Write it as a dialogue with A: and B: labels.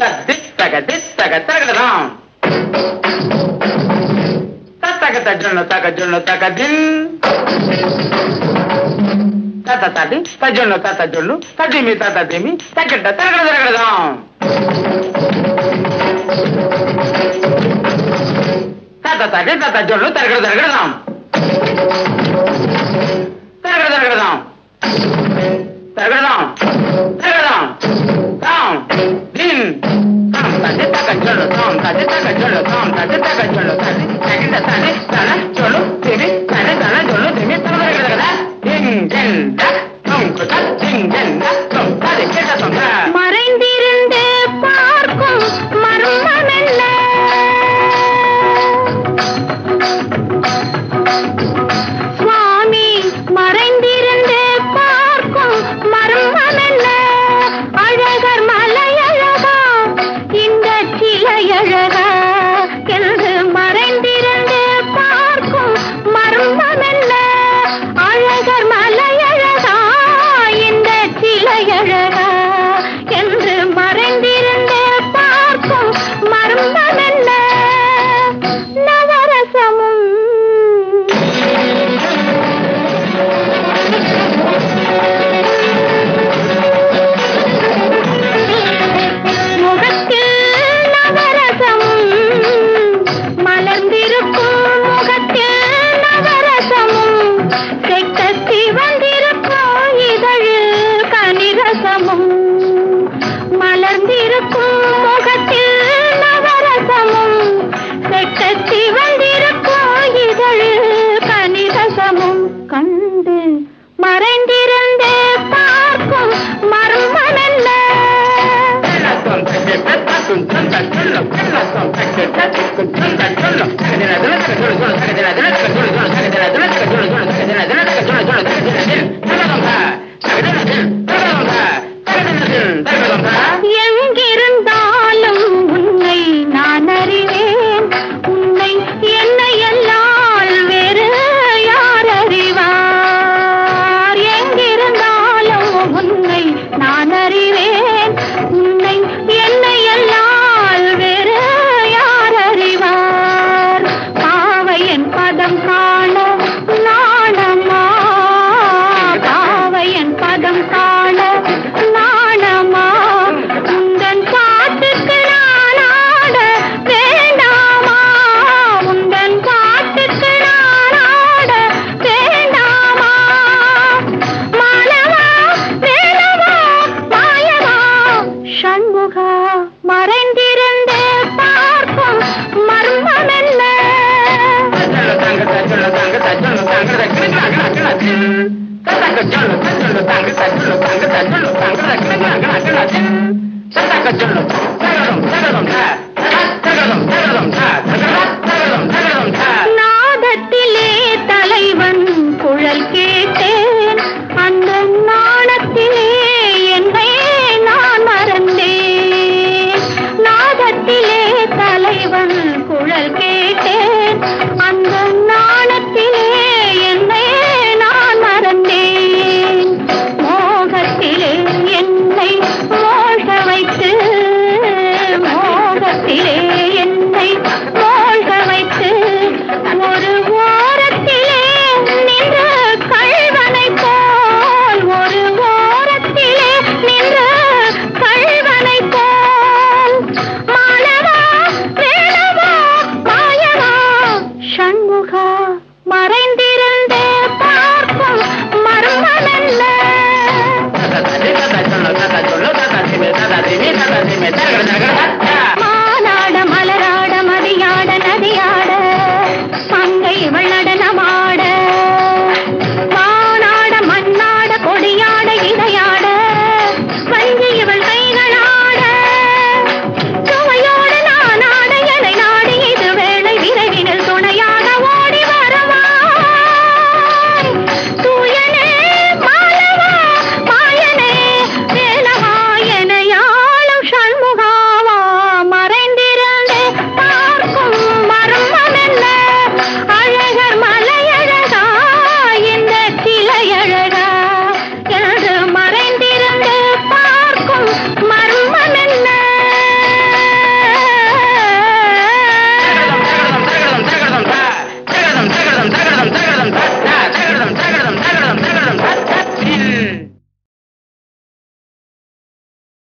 A: தித்தக தித்தக தகடதாம் தத்தக தஜொன்னு தக ஜொன்னு தக தின் தத்த தடி தஜொன்னு தத்த ஜொல்லு ததிமி தத்த திமி தக்கட்ட தகட தகடதாம் தத்த தடி தத்த ஜொல்லு தகட தகடதாம் தகட தகடதாம் தகடதாம் தகடதாம் தாம் தின் தாம் தடி தக ஜொல்லு தாம் தடி தக ஜொல்லு தாம் தடி தக ஜொல்லு தடி தகிட தடி தன ஜொல்லு திமி தன தன ஜொல்லு திமி தகட தகட தின் தின் தம் குத தின் தின் தம் தடி கேட்ட தம்
B: மறைந்திருந்து பார்க்கும் மர்மம் என்ன? சுவாமி மறைந்திருந்து பார்க்கும் மர்மம் என்ன? அழகர் மலையழகா இந்த சிலையழகா என்று மறைந்திருந்து பார்க்கும் மர்மம் என்ன? அழகர் மலையழகா இந்த சிலையழகா என்று மறைந்திருந்து பார்க்கும் மர்மம் என்ன? நவரசமும் முகத்தில் நவரசமும் மலர்ந்திருக்கும் முகத்தில் நவரசமும் செக்கத்தி வந்திருக்கும் இதழில் கனிரசமும் மலர்ந்திருக்கும் முகத்தில் நவரசமும் செக்கத்தி வந்திருக்கும் இதழில் கனிரசமும் கண்டு மறைந்திருந்தே பார்க்கும் மர்மம் என்ன? எங்கிருந்தாலும் உன்னை நான் அறிவேன். உன்னை என்னை எல்லால் வேறு யார் அறிவார்? எங்கிருந்தாலும் உன்னை நான் அறிவேன். உன்னை என்னை எல்லால் வேறு யார் அறிவார்? பாவையன் பதம் காண நாணமா? பாவையன் பதம் காண நாணமா? உந்தன் பாட்டுக்கு நான் ஆட வேண்டாமா? உந்தன் பாட்டுக்கு நான் ஆட வேண்டாமா? மானவா வேலவா மாயவா சண்முகா மறைந்திருந்தே பார்க்கும் மர்மம் என்ன? நாதத்திலே தலைவன் குழல் கேட்டேன். அந்த நாணத்திலே என்னை நான் மறந்தேன். நாதத்திலே தலைவன் குழல் கேட்டேன். அந்த நாணத்திலே என்னை நான் மறந்தேன். மோகத்திலே என்னை மோக வைத்து மோகத்திலே என்னை மோக வைத்து ஒரு ஓரத்திலே நின்று கள்வனை போல் ஒரு ஓரத்திலே நின்று கள்வனை போல் மானவா வேலவா மாயவா சண்முகா மறைந்திருந்தே பார்க்கும் மர்மம் என்ன?
A: தகட